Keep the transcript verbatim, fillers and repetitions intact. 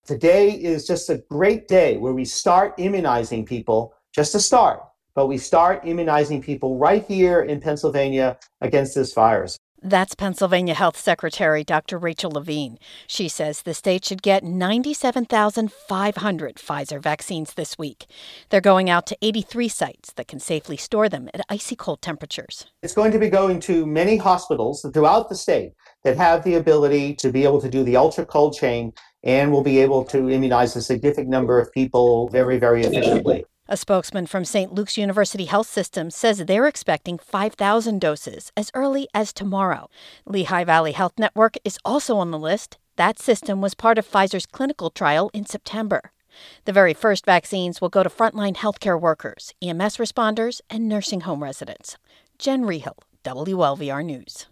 Today is just a great day where we start immunizing people, just to start, but we start immunizing people right here in Pennsylvania against this virus. That's Pennsylvania Health Secretary Doctor Rachel Levine. She says the state should get ninety-seven thousand five hundred Pfizer vaccines this week. They're going out to eighty-three sites that can safely store them at icy cold temperatures. It's going to be going to many hospitals throughout the state that have the ability to be able to do the ultra cold chain and will be able to immunize a significant number of people very, very efficiently. A spokesman from Saint Luke's University Health System says they're expecting five thousand doses as early as tomorrow. Lehigh Valley Health Network is also on the list. That system was part of Pfizer's clinical trial in September. The very first vaccines will go to frontline healthcare workers, E M S responders, and nursing home residents. Jen Rehill, W L V R News.